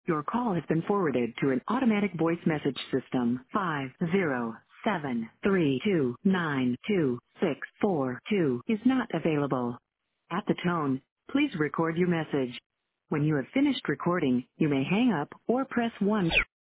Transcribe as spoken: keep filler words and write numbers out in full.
Your call has been forwarded to an automatic voice message system. five zero seven three two nine two six four two is not available. At the tone, please record your message. When you have finished recording, you may hang up or press one.